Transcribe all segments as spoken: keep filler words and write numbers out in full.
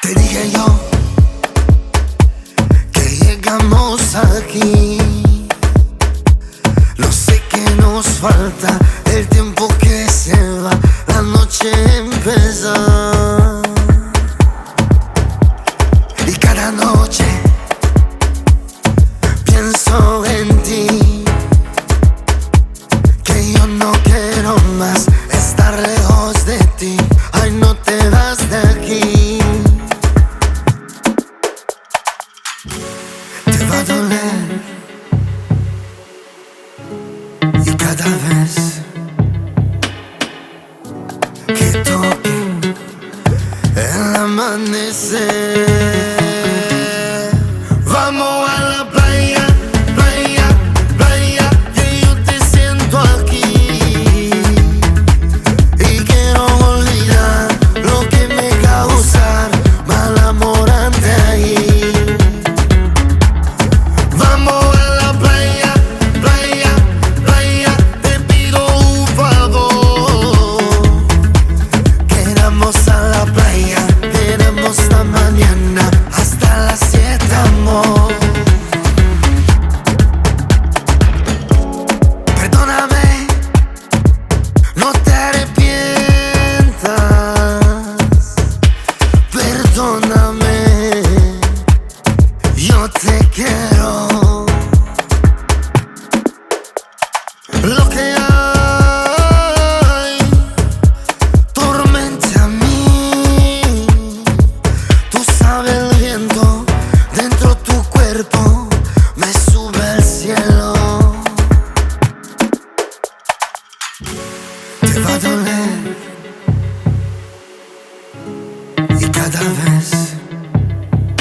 Te dije yo que llegamos aquí. No sé qué nos falta, el tiempo que se va, la noche empieza. Y cada noche pienso en ti, que yo no quiero más estar lejos de ti. Ay, no te vas de aquí. Te va a doler, y cada vez que toque el amanecer, vamos a la playa, playa, playa, que yo te siento aquí. Y quiero olvidar lo que me causa mal amor ante ahí. Vamos a la playa, playa, playa, te pido un favor. Quedamos a la playa, quedamos la mañana hasta las siete, amor. Perdóname, no te arrepientas. Perdóname, yo te quiero. Lo que hay tormenta a mí. Tú sabes, el viento dentro tu cuerpo me sube al cielo. Te va a doler, y cada vez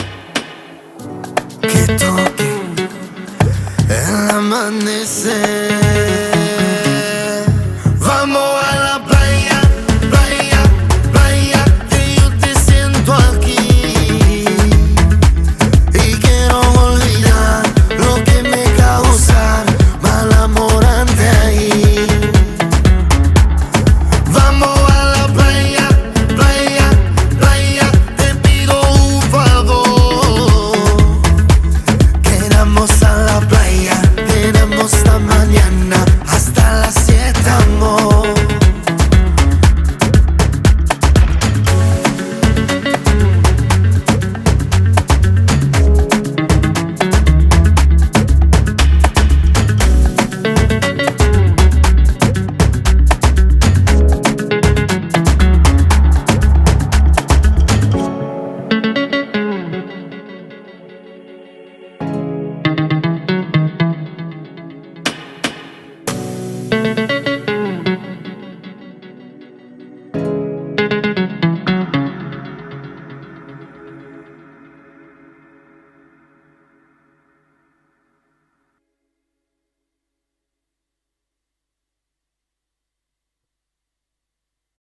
que toque el amanecer,